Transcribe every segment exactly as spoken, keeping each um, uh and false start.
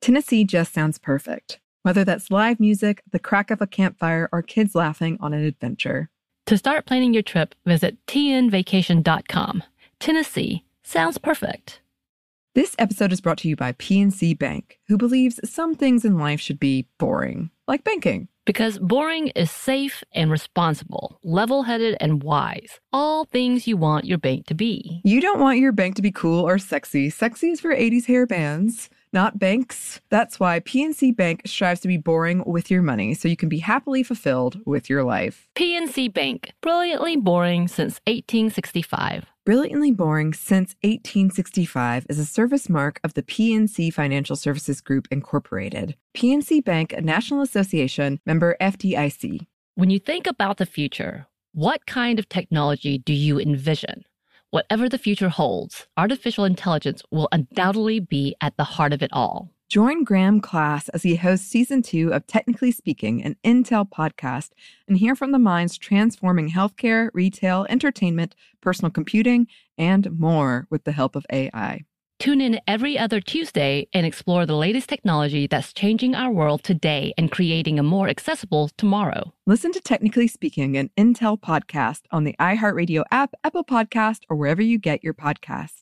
Tennessee just sounds perfect. Whether that's live music, the crack of a campfire, or kids laughing on an adventure. To start planning your trip, visit T N vacation dot com. Tennessee sounds perfect. This episode is brought to you by P N C Bank, who believes some things in life should be boring, like banking. Because boring is safe and responsible, level-headed and wise. All things you want your bank to be. You don't want your bank to be cool or sexy. Sexy is for eighties hair bands, not banks. That's why P N C Bank strives to be boring with your money so you can be happily fulfilled with your life. P N C Bank, brilliantly boring since eighteen sixty-five. Brilliantly Boring Since eighteen sixty-five is a service mark of the P N C Financial Services Group, Incorporated. P N C Bank, a National Association, member F D I C. When you think about the future, what kind of technology do you envision? Whatever the future holds, artificial intelligence will undoubtedly be at the heart of it all. Join Graham Class as he hosts season two of Technically Speaking, an Intel podcast, and hear from the minds transforming healthcare, retail, entertainment, personal computing, and more with the help of A I. Tune in every other Tuesday and explore the latest technology that's changing our world today and creating a more accessible tomorrow. Listen to Technically Speaking, an Intel podcast on the iHeartRadio app, Apple Podcast, or wherever you get your podcasts.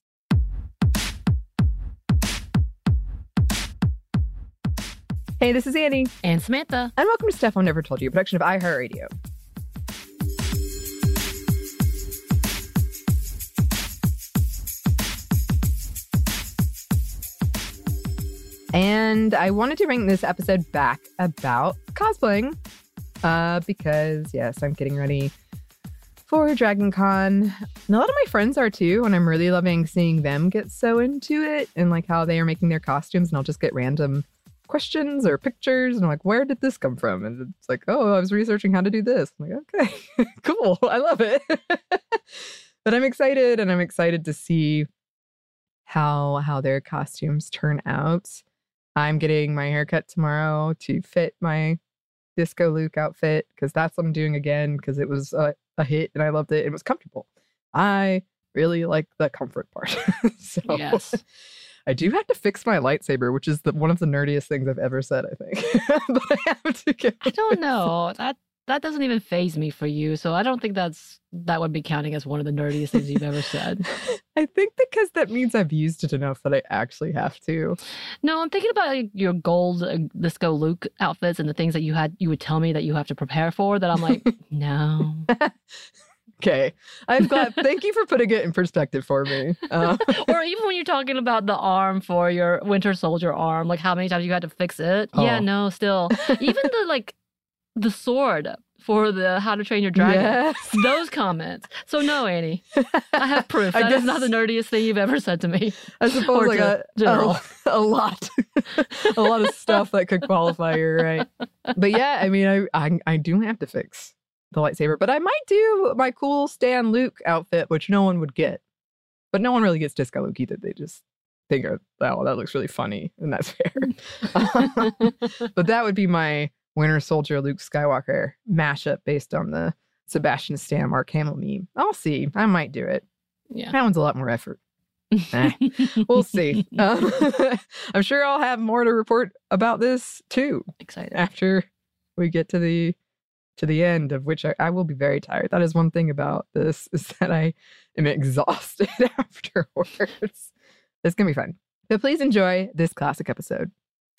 Hey, this is Annie. And Samantha. And welcome to Stuff I Never Told You, a production of iHeartRadio. And I wanted to bring this episode back about cosplaying, uh, because, yes, I'm getting ready for Dragon Con. And a lot of my friends are too, and I'm really loving seeing them get so into it and like how they are making their costumes, and I'll just get random questions or pictures, and I'm like, where did this come from? And it's like, oh, I was researching how to do this. I'm like, okay, cool. I love it. But I'm excited, and I'm excited to see how how their costumes turn out. I'm getting my haircut tomorrow to fit my Disco Luke outfit, because that's what I'm doing again, because it was a, a hit and I loved it. It was comfortable. I really like the comfort part. So yes. I do have to fix my lightsaber, which is the, one of the nerdiest things I've ever said, I think. But I have to get I don't know. That that doesn't even faze me for you. So I don't think that's that would be counting as one of the nerdiest things you've ever said. I think because that means I've used it enough that I actually have to. No, I'm thinking about like, your gold uh, Disco Luke outfits and the things that you had you would tell me that you have to prepare for, that I'm like, no. Okay. I'm glad. Thank you for putting it in perspective for me. Um, or even when you're talking about the arm for your Winter Soldier arm, like how many times you had to fix it. Oh. Yeah, no, still. Even the like the sword for the How to Train Your Dragon. Yes. Those comments. So no, Annie. I have proof. That is not the nerdiest thing you've ever said to me. I suppose like a, a, a lot. A lot of stuff that could qualify, you're right. But yeah, I mean, I, I I do have to fix the lightsaber, but I might do my cool Stan Luke outfit, which no one would get. But no one really gets Disco Luke either. They just think, oh, that looks really funny, and that's fair. But that would be my Winter Soldier Luke Skywalker mashup based on the Sebastian Stan Mark Hamill meme. I'll see. I might do it. Yeah, that one's a lot more effort. eh, we'll see. Um, I'm sure I'll have more to report about this too. Excited after we get to the to the end, of which I, I will be very tired. That is one thing about this, is that I am exhausted afterwards. It's gonna be fun. So please enjoy this classic episode.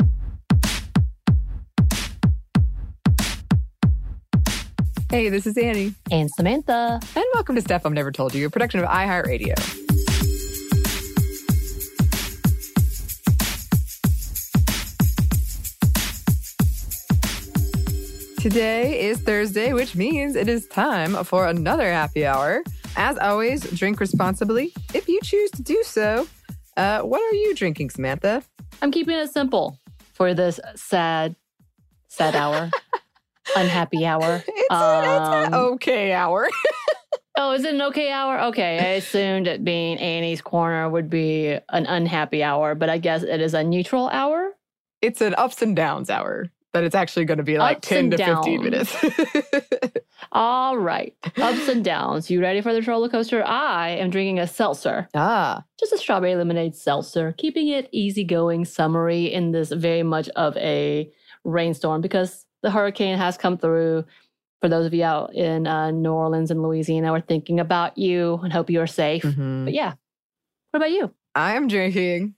Hey, this is Annie. And Samantha. And welcome to Stuff I've Never Told You, a production of iHeartRadio. Today is Thursday, which means it is time for another happy hour. As always, drink responsibly if you choose to do so. Uh, what are you drinking, Samantha? I'm keeping it simple for this sad, sad hour. Unhappy hour. It's, um, it's an okay hour. Oh, is it an okay hour? Okay, I assumed it being Annie's Corner would be an unhappy hour, but I guess it is a neutral hour? It's an ups and downs hour. that it's actually going to be like Ups ten to and fifteen minutes. All right. Ups and downs. You ready for this roller coaster? I am drinking a seltzer. Ah. Just a strawberry lemonade seltzer, keeping it easygoing, summery in this very much of a rainstorm because the hurricane has come through. For those of you out in uh, New Orleans and Louisiana, we're thinking about you and hope you are safe. Mm-hmm. But yeah, what about you? I'm drinking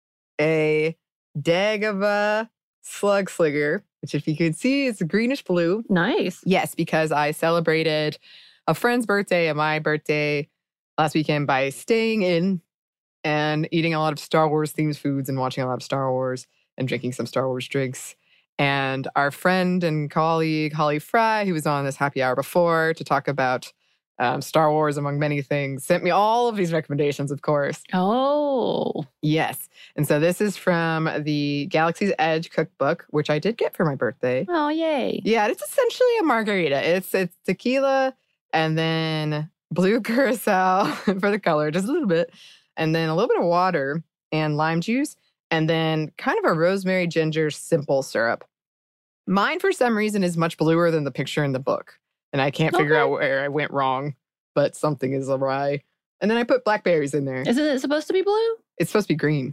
a Dagobah Slug Slinger, which if you could see, it's greenish blue. Nice. Yes, because I celebrated a friend's birthday and my birthday last weekend by staying in and eating a lot of Star Wars themed foods and watching a lot of Star Wars and drinking some Star Wars drinks. And our friend and colleague, Holly Fry, who was on this happy hour before to talk about um, Star Wars, among many things, sent me all of these recommendations, of course. Oh. Yes. And so this is from the Galaxy's Edge cookbook, which I did get for my birthday. Oh, yay. Yeah, it's essentially a margarita. It's it's tequila and then blue curacao for the color, just a little bit, and then a little bit of water and lime juice, and then kind of a rosemary ginger simple syrup. Mine, for some reason, is much bluer than the picture in the book. And I can't figure Okay. out where I went wrong, but something is awry. And then I put blackberries in there. Isn't it supposed to be blue? It's supposed to be green.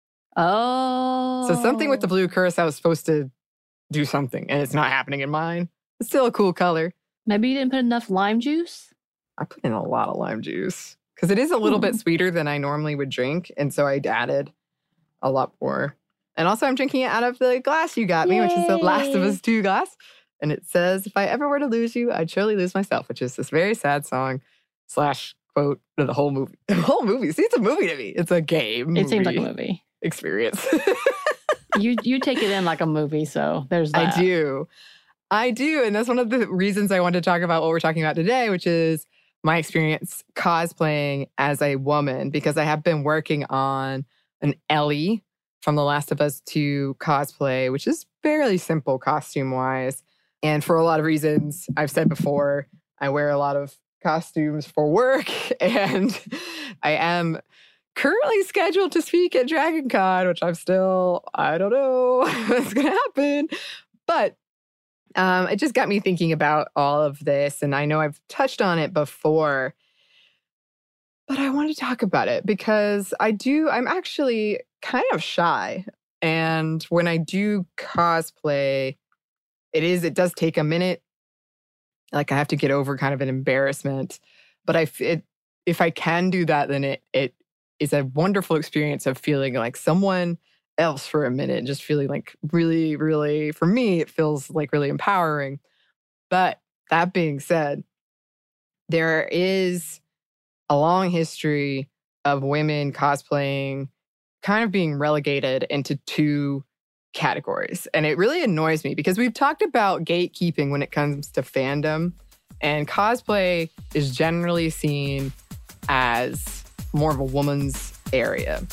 Oh. So something with the blue curacao is supposed to do something, and it's not happening in mine. It's still a cool color. Maybe you didn't put enough lime juice? I put in a lot of lime juice because it is a little bit sweeter than I normally would drink. And so I added a lot more. And also I'm drinking it out of the glass you got me, which is the Last of Yay. Us two glass. And it says, if I ever were to lose you, I'd surely lose myself, which is this very sad song slash quote to the whole movie. The whole movie. See, it's a movie to me. It's a game. It seems like a movie. Experience. you you take it in like a movie, so there's that. I do. I do. And that's one of the reasons I wanted to talk about what we're talking about today, which is my experience cosplaying as a woman, because I have been working on an Ellie from The Last of Us two cosplay, which is fairly simple costume-wise. And for a lot of reasons, I've said before, I wear a lot of costumes for work, and I am currently scheduled to speak at Dragon Con, which I'm still, I don't know what's going to happen. But um, it just got me thinking about all of this, and I know I've touched on it before, but I want to talk about it because I do, I'm actually kind of shy. And when I do cosplay, it is, it does take a minute. Like I have to get over kind of an embarrassment, but I, it, if I can do that, then it, it is a wonderful experience of feeling like someone else for a minute, just feeling like really, really, for me, it feels like really empowering. But that being said, there is a long history of women cosplaying kind of being relegated into two categories. And it really annoys me because we've talked about gatekeeping when it comes to fandom, and cosplay is generally seen as more of a woman's area.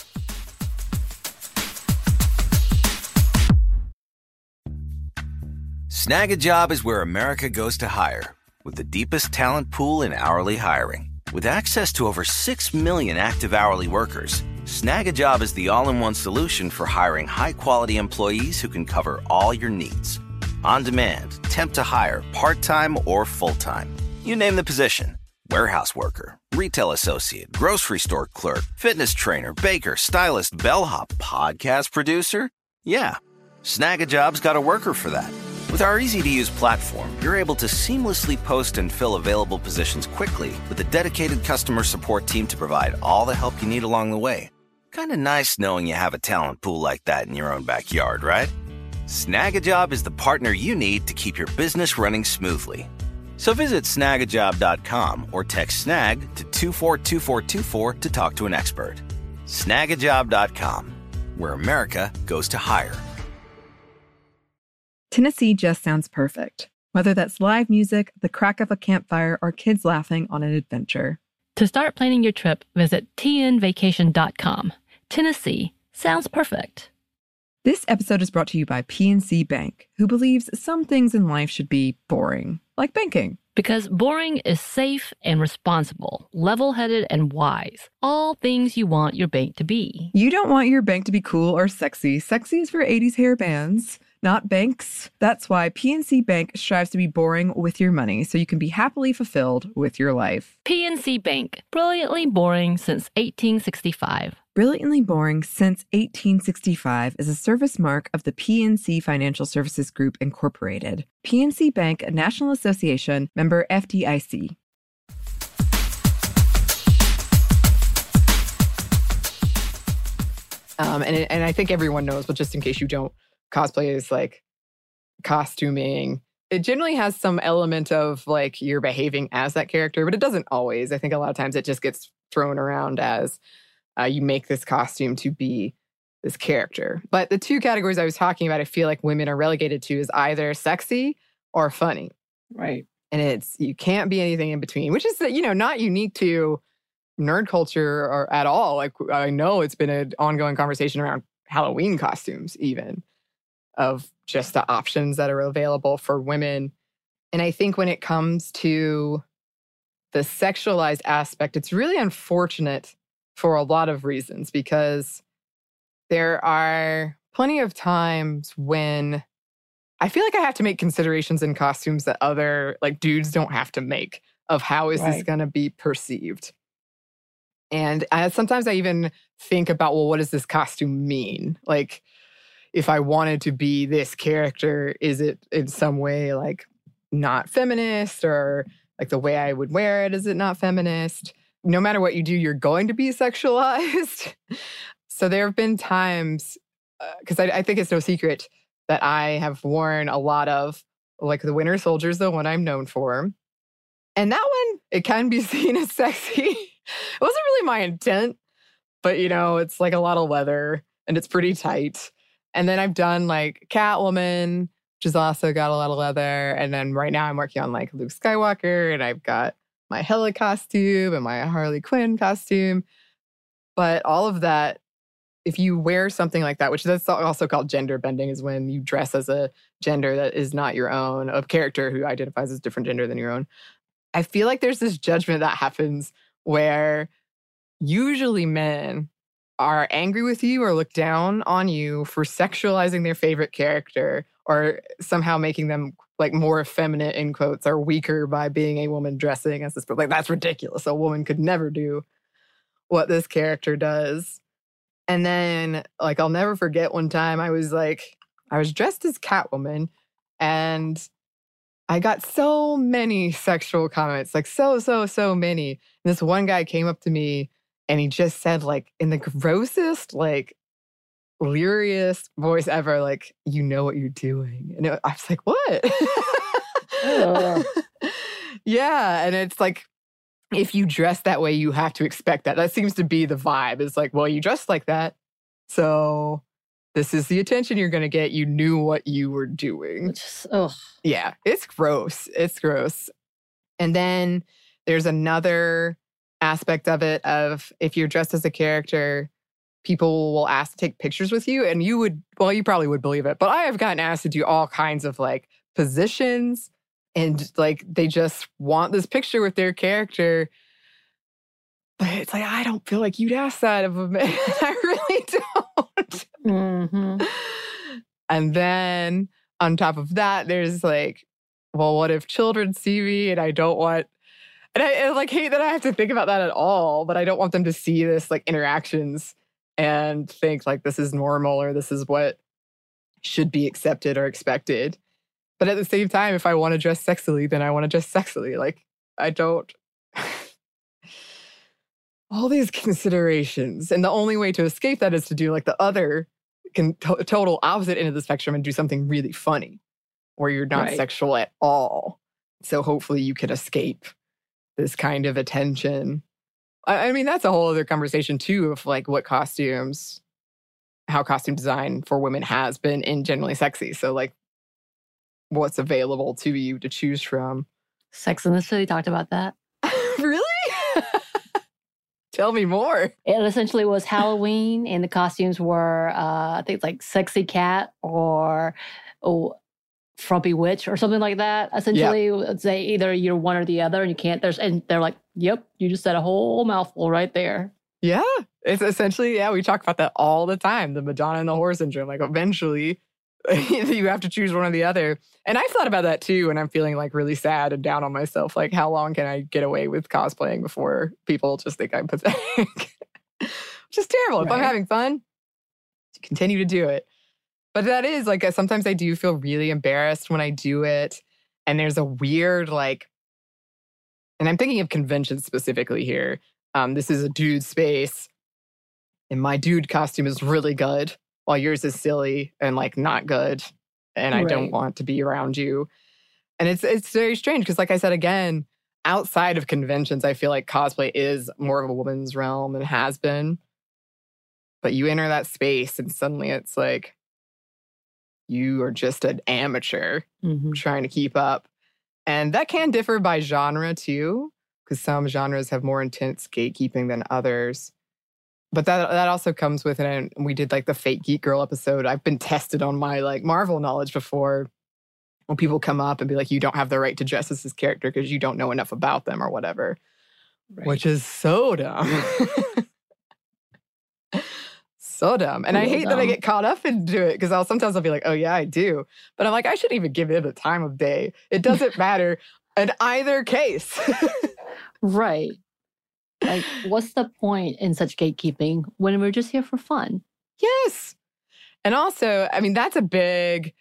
Snag a Job is where America goes to hire, with the deepest talent pool in hourly hiring. With access to over six million active hourly workers, Snag a Job is the all-in-one solution for hiring high-quality employees who can cover all your needs. On demand, temp to hire, part-time or full-time. You name the position. Warehouse worker, retail associate, grocery store clerk, fitness trainer, baker, stylist, bellhop, podcast producer. Yeah, Snag a Job's got a worker for that. With our easy-to-use platform, you're able to seamlessly post and fill available positions quickly with a dedicated customer support team to provide all the help you need along the way. Kind of nice knowing you have a talent pool like that in your own backyard, right? Snag a Job is the partner you need to keep your business running smoothly. So visit snag a job dot com or text SNAG to two four two four two four to talk to an expert. snag a job dot com, where America goes to hire. Tennessee just sounds perfect, whether that's live music, the crack of a campfire, or kids laughing on an adventure. To start planning your trip, visit t n vacation dot com. Tennessee sounds perfect. This episode is brought to you by P N C Bank, who believes some things in life should be boring, like banking. Because boring is safe and responsible, level-headed and wise. All things you want your bank to be. You don't want your bank to be cool or sexy. Sexy is for eighties hair bands, not banks. That's why P N C Bank strives to be boring with your money so you can be happily fulfilled with your life. P N C Bank, brilliantly boring since eighteen sixty-five. Brilliantly Boring Since eighteen sixty-five is a service mark of the P N C Financial Services Group, Incorporated. P N C Bank, a National Association, member F D I C. Um, and, and I think everyone knows, but just in case you don't, cosplay is like costuming. It generally has some element of like you're behaving as that character, but it doesn't always. I think a lot of times it just gets thrown around as Uh, you make this costume to be this character. But the two categories I was talking about, I feel like women are relegated to is either sexy or funny. Right. And it's, you can't be anything in between, which is, you know, not unique to nerd culture or at all. Like, I know it's been an ongoing conversation around Halloween costumes, even, of just the options that are available for women. And I think when it comes to the sexualized aspect, it's really unfortunate for a lot of reasons, because there are plenty of times when I feel like I have to make considerations in costumes that other like dudes don't have to make of how is Right. this going to be perceived. And I, sometimes I even think about, well, what does this costume mean? Like, if I wanted to be this character, is it in some way like not feminist, or like the way I would wear it, is it not feminist? No matter what you do, you're going to be sexualized. So there have been times, because uh, I, I think it's no secret that I have worn a lot of, like the Winter Soldier's the one I'm known for. And that one, it can be seen as sexy. It wasn't really my intent, but you know, it's like a lot of leather and it's pretty tight. And then I've done like Catwoman, which has also got a lot of leather. And then right now I'm working on like Luke Skywalker, and I've got my Hela costume and my Harley Quinn costume. But all of that, if you wear something like that, which that's also called gender bending, is when you dress as a gender that is not your own, a character who identifies as different gender than your own. I feel like there's this judgment that happens where usually men are angry with you or look down on you for sexualizing their favorite character, or somehow making them like more effeminate, in quotes, or weaker by being a woman dressing as this. But like, that's ridiculous. A woman could never do what this character does. And then like, I'll never forget one time I was like, I was dressed as Catwoman, and I got so many sexual comments, like so, so, so many. And this one guy came up to me and he just said, like, in the grossest, like, leeriest voice ever, like, you know what you're doing. And it, I was like, what? Ugh. Yeah. And it's like, if you dress that way, you have to expect that. That seems to be the vibe. It's like, well, you dressed like that, so this is the attention you're going to get. You knew what you were doing. Just, ugh. Yeah, it's gross. It's gross. And then there's another aspect of it of if you're dressed as a character, people will ask to take pictures with you, and you would, well, you probably would believe it, but I have gotten asked to do all kinds of like positions, and like they just want this picture with their character. But it's like, I don't feel like you'd ask that of a man. I really don't. Mm-hmm. And then on top of that, there's like, well, what if children see me and I don't want, and I, I like hate that I have to think about that at all, but I don't want them to see this like interactions and think like this is normal or this is what should be accepted or expected. But at the same time, if I want to dress sexily, then I want to dress sexily. Like, I don't. All these considerations. And the only way to escape that is to do like the other can to- total opposite end of the spectrum and do something really funny where you're not Right. sexual at all. So hopefully you can escape this kind of attention. I, I mean, that's a whole other conversation too of like what costumes, how costume design for women has been in Generally Sexy. So like what's available to you to choose from. Sex and the City talked about that. Really? Tell me more. It essentially was Halloween, and the costumes were, uh, I think, like Sexy Cat or oh, frumpy witch or something like that. Essentially, yep. Say either you're one or the other, and you can't. There's and they're like, "Yep, you just said a whole mouthful right there." Yeah, it's essentially yeah. We talk about that all the time. The Madonna and the whore syndrome. Like eventually, you have to choose one or the other. And I've thought about that too when I'm feeling like really sad and down on myself. Like, how long can I get away with cosplaying before people just think I'm pathetic? Which is terrible. Right. If I'm having fun, continue to do it. But that is like, sometimes I do feel really embarrassed when I do it. And there's a weird like, and I'm thinking of conventions specifically here. Um, this is a dude space. And my dude costume is really good, while yours is silly and like not good. And I right. don't want to be around you. And it's it's very strange because, like I said, again, outside of conventions, I feel like cosplay is more of a woman's realm and has been. But you enter that space and suddenly it's like, you are just an amateur mm-hmm. trying to keep up. And that can differ by genre too, because some genres have more intense gatekeeping than others. But that that also comes with it. And we did like the Fake Geek Girl episode. I've been tested on my like Marvel knowledge before when people come up and be like, you don't have the right to dress as this character because you don't know enough about them or whatever, right. Which is so dumb. So dumb. And I hate dumb. that I get caught up into it because I'll sometimes I'll be like, oh yeah, I do. But I'm like, I shouldn't even give it a time of day. It doesn't matter in either case. Right. Like, what's the point in such gatekeeping when we're just here for fun? Yes. And also, I mean, that's a big,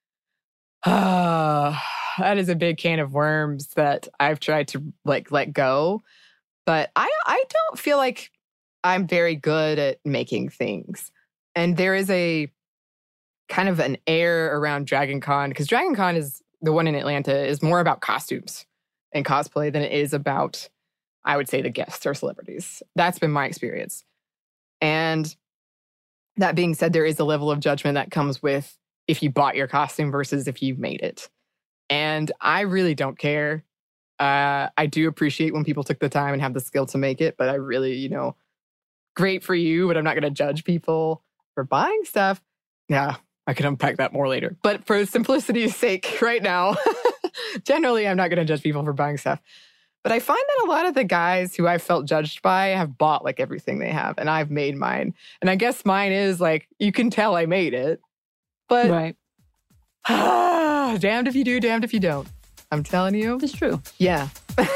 uh, that is a big can of worms that I've tried to like let go. But I, I don't feel like I'm very good at making things. And there is a kind of an air around Dragon Con, because Dragon Con is the one in Atlanta is more about costumes and cosplay than it is about, I would say, the guests or celebrities. That's been my experience. And that being said, there is a level of judgment that comes with if you bought your costume versus if you made it. And I really don't care. Uh, I do appreciate when people took the time and have the skill to make it, but I really, you know, great for you, but I'm not going to judge people for buying stuff. Yeah, I can unpack that more later. But for simplicity's sake right now, generally, I'm not going to judge people for buying stuff. But I find that a lot of the guys who I felt judged by have bought like everything they have, and I've made mine. And I guess mine is like, you can tell I made it. But right. ah, damned if you do, damned if you don't. I'm telling you. It's true. Yeah.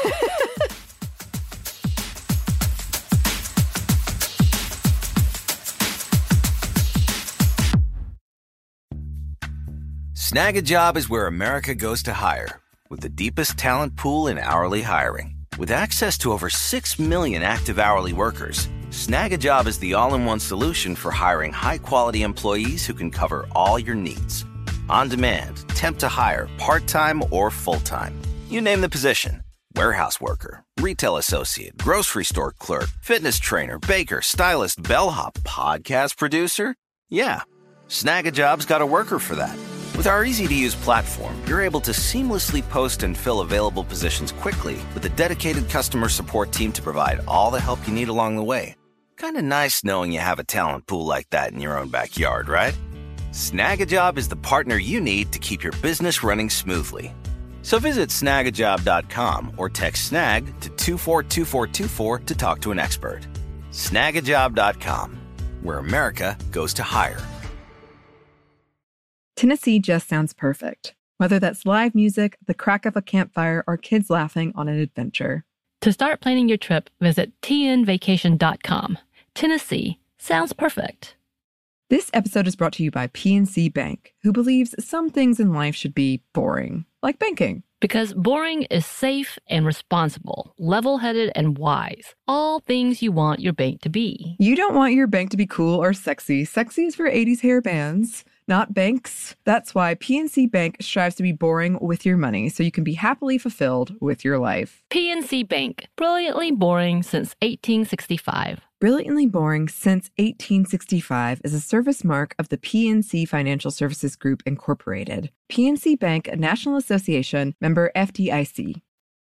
Snag a Job is where America goes to hire, with the deepest talent pool in hourly hiring. With access to over six million active hourly workers, Snag a Job is the all-in-one solution for hiring high-quality employees who can cover all your needs. On demand, temp to hire, part-time or full-time. You name the position. Warehouse worker, retail associate, grocery store clerk, fitness trainer, baker, stylist, bellhop, podcast producer. Yeah, Snag a Job's got a worker for that. With our easy-to-use platform, you're able to seamlessly post and fill available positions quickly with a dedicated customer support team to provide all the help you need along the way. Kind of nice knowing you have a talent pool like that in your own backyard, right? Snag a Job is the partner you need to keep your business running smoothly. So visit snag a job dot com or text SNAG to two four two four two four to talk to an expert. snag a job dot com, where America goes to hire. Tennessee just sounds perfect, whether that's live music, the crack of a campfire, or kids laughing on an adventure. To start planning your trip, visit t n vacation dot com. Tennessee sounds perfect. This episode is brought to you by P N C Bank, who believes some things in life should be boring, like banking. Because boring is safe and responsible, level-headed and wise. All things you want your bank to be. You don't want your bank to be cool or sexy. Sexy is for eighties hair bands, not banks. That's why P N C Bank strives to be boring with your money so you can be happily fulfilled with your life. P N C Bank, brilliantly boring since eighteen sixty-five. Brilliantly Boring Since eighteen sixty-five is a service mark of the P N C Financial Services Group, Incorporated. P N C Bank, a National Association, member F D I C.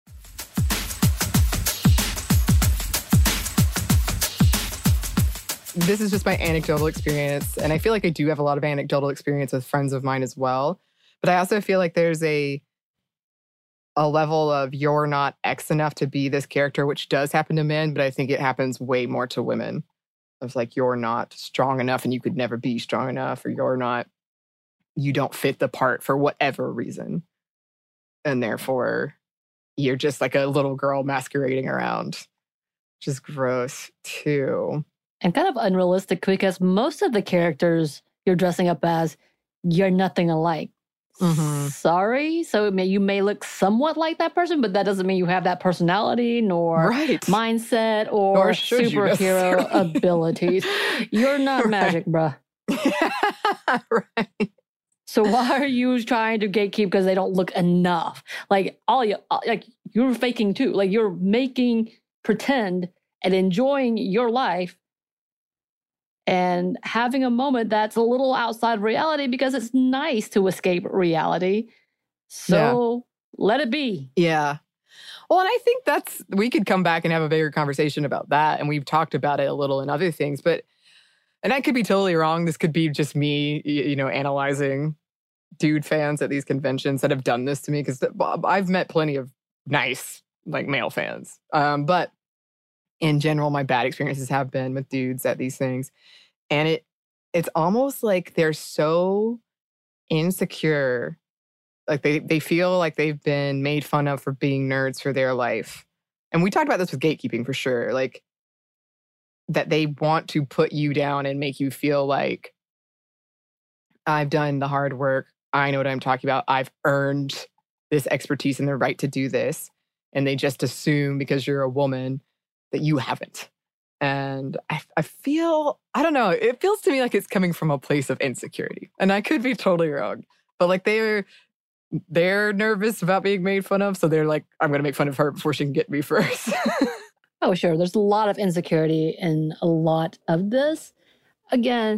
This is just my anecdotal experience, and I feel like I do have a lot of anecdotal experience with friends of mine as well. But I also feel like there's a a level of you're not X enough to be this character, which does happen to men, but I think it happens way more to women. It's like you're not strong enough and you could never be strong enough, or you're not, you don't fit the part for whatever reason. And therefore, you're just like a little girl masquerading around, which is gross too. And kind of unrealistic because most of the characters you're dressing up as, you're nothing alike. Mm-hmm. Sorry. So it may, you may look somewhat like that person, but that doesn't mean you have that personality, nor right. mindset, or superhero abilities. You're not magic, bruh. Right. So why are you trying to gatekeep because they don't look enough? Like all you, like you're faking too. Like you're making pretend and enjoying your life and having a moment that's a little outside reality because it's nice to escape reality. So yeah. Let it be. Yeah. Well, and I think that's, we could come back and have a bigger conversation about that. And we've talked about it a little in other things, but, and I could be totally wrong. This could be just me, you know, analyzing dude fans at these conventions that have done this to me. Because I've met plenty of nice, like, male fans. Um, but in general, my bad experiences have been with dudes at these things. And it it's almost like they're so insecure. Like they, they feel like they've been made fun of for being nerds for their life. And we talked about this with gatekeeping for sure. Like that they want to put you down and make you feel like I've done the hard work. I know what I'm talking about. I've earned this expertise and the right to do this. And they just assume because you're a woman that you haven't. And I, I feel, I don't know, it feels to me like it's coming from a place of insecurity. And I could be totally wrong. But like they're, they're nervous about being made fun of. So they're like, I'm going to make fun of her before she can get me first. Oh, sure. There's a lot of insecurity in a lot of this. Again,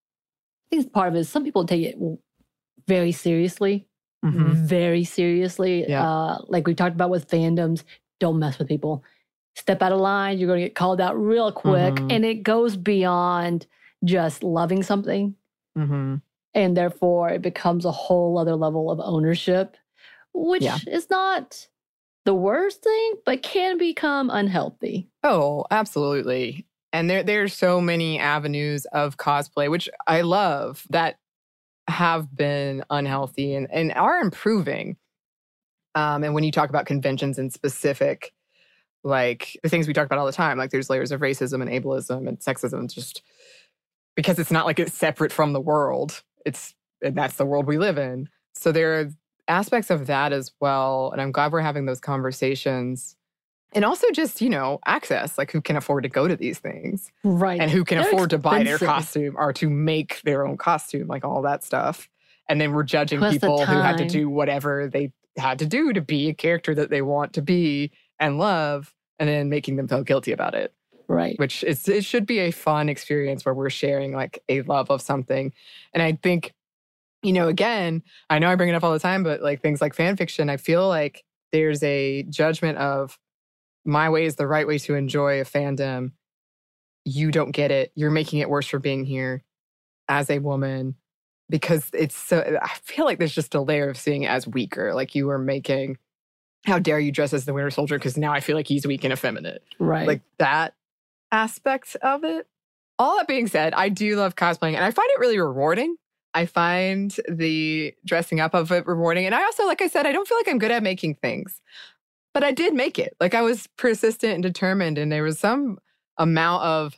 I think part of it is some people take it very seriously. Mm-hmm. Very seriously. Yeah. Uh, like we talked about with fandoms, don't mess with people. Step out of line, you're going to get called out real quick. Mm-hmm. And it goes beyond just loving something. Mm-hmm. And therefore, it becomes a whole other level of ownership, which yeah. is not the worst thing, but can become unhealthy. Oh, absolutely. And there there's so many avenues of cosplay, which I love, that have been unhealthy and, and are improving. Um, and when you talk about conventions in specific, like the things we talk about all the time, like there's layers of racism and ableism and sexism, just because it's not like it's separate from the world. It's, and that's the world we live in. So there are aspects of that as well. And I'm glad we're having those conversations. And also just, you know, access, like who can afford to go to these things. Right. And who can They're afford expensive. to buy their costume or to make their own costume, like all that stuff. And then we're judging Plus people who had to do whatever they had to do to be a character that they want to be and love, and then making them feel guilty about it. Right. Which is, it should be a fun experience where we're sharing like a love of something. And I think, you know, again, I know I bring it up all the time, but like things like fan fiction, I feel like there's a judgment of my way is the right way to enjoy a fandom. You don't get it. You're making it worse for being here as a woman, because it's so, I feel like there's just a layer of seeing it as weaker. Like you were making, how dare you dress as the Winter Soldier? Because now I feel like he's weak and effeminate. Right. Like that aspect of it. All that being said, I do love cosplaying and I find it really rewarding. I find the dressing up of it rewarding. And I also, like I said, I don't feel like I'm good at making things. But I did make it. Like I was persistent and determined, and there was some amount of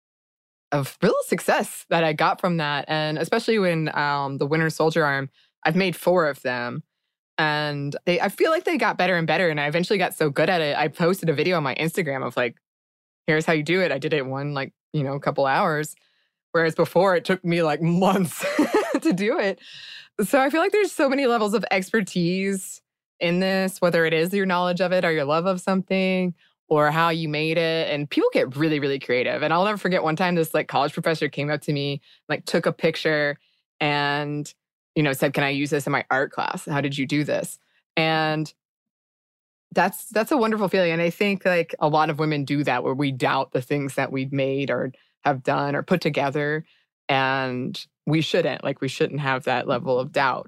of real success that I got from that. And especially when um, the Winter Soldier arm, I've made four of them, and they I feel like they got better and better. And I eventually got so good at it, I posted a video on my Instagram of like, here's how you do it. I did it in one like you know a couple hours, whereas before it took me like months to do it. So I feel like there's so many levels of expertise in this, whether it is your knowledge of it or your love of something or how you made it. And people get really, really creative. And I'll never forget one time this like college professor came up to me, like took a picture and, you know, said, can I use this in my art class? How did you do this? And that's, that's a wonderful feeling. And I think like a lot of women do that where we doubt the things that we've made or have done or put together. And we shouldn't, like we shouldn't have that level of doubt.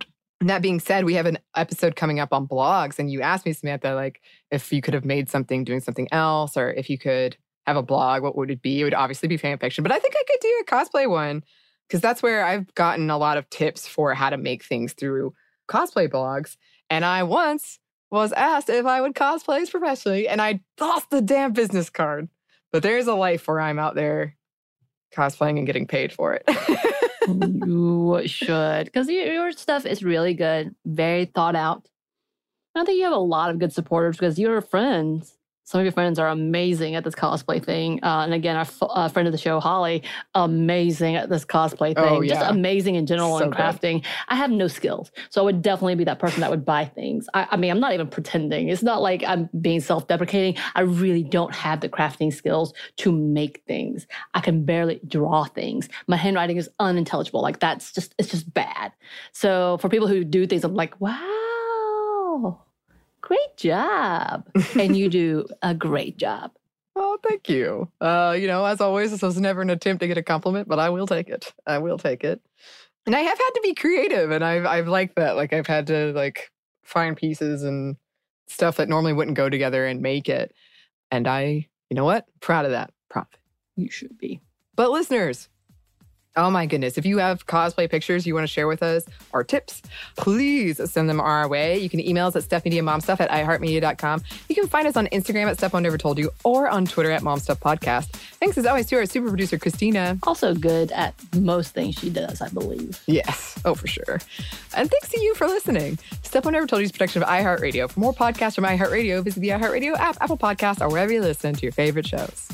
And that being said, we have an episode coming up on blogs. And you asked me, Samantha, like if you could have made something doing something else, or if you could have a blog, what would it be? It would obviously be fan fiction. But I think I could do a cosplay one because that's where I've gotten a lot of tips for how to make things through cosplay blogs. And I once was asked if I would cosplay professionally, and I lost the damn business card. But there's a life where I'm out there cosplaying and getting paid for it. You should, because your stuff is really good, very thought out. I think you have a lot of good supporters because your friends, some of your friends are amazing at this cosplay thing. Uh, and again, our f- uh, friend of the show, Holly, amazing at this cosplay thing. Oh, yeah. Just amazing in general So and crafting. Good. I have no skills. So I would definitely be that person that would buy things. I, I mean, I'm not even pretending. It's not like I'm being self-deprecating. I really don't have the crafting skills to make things. I can barely draw things. My handwriting is unintelligible. Like that's just, it's just bad. So for people who do things, I'm like, wow. Great job. And you do a great job. Oh, thank you. Uh, you know, as always, this was never an attempt to get a compliment, but I will take it. I will take it. And I have had to be creative, and I've I've liked that. Like I've had to like find pieces and stuff that normally wouldn't go together and make it. And I, you know what? Proud of that. Proud of it. You should be. But listeners, oh my goodness, if you have cosplay pictures you want to share with us or tips, please send them our way. You can email us at stephmediamomstuff at iheartmedia dot com. You can find us on Instagram at Steph One Never Told You or on Twitter at momstuffpodcast. Thanks as always to our super producer, Christina. Also good at most things she does, I believe. Yes. Oh, for sure. And thanks to you for listening. Steph One Never Told You is a production of iHeartRadio. For more podcasts from iHeartRadio, visit the iHeartRadio app, Apple Podcasts, or wherever you listen to your favorite shows.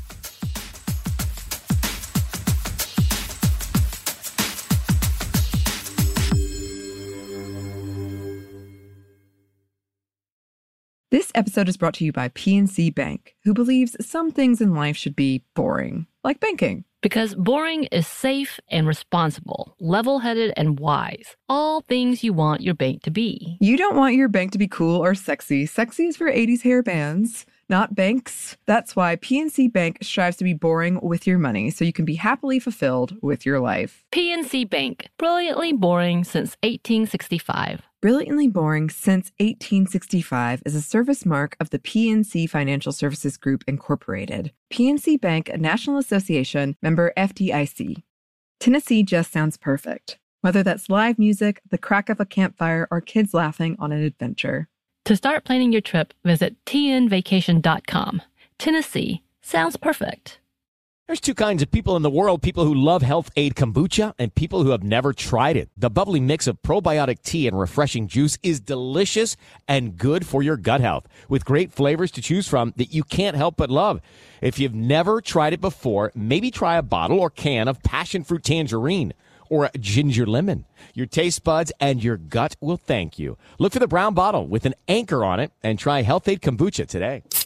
This episode is brought to you by P N C Bank, who believes some things in life should be boring, like banking. Because boring is safe and responsible, level-headed and wise. All things you want your bank to be. You don't want your bank to be cool or sexy. Sexy is for eighties hair bands, not banks. That's why P N C Bank strives to be boring with your money so you can be happily fulfilled with your life. P N C Bank, brilliantly boring since eighteen sixty-five. Brilliantly Boring Since eighteen sixty-five is a service mark of the P N C Financial Services Group, Incorporated. P N C Bank, a National Association, member F D I C. Tennessee just sounds perfect. Whether that's live music, the crack of a campfire, or kids laughing on an adventure. To start planning your trip, visit T N vacation dot com. Tennessee sounds perfect. There's two kinds of people in the world, people who love Health Aid Kombucha and people who have never tried it. The bubbly mix of probiotic tea and refreshing juice is delicious and good for your gut health, with great flavors to choose from that you can't help but love. If you've never tried it before, maybe try a bottle or can of passion fruit tangerine or a ginger lemon. Your taste buds and your gut will thank you. Look for the brown bottle with an anchor on it and try Health Aid Kombucha today.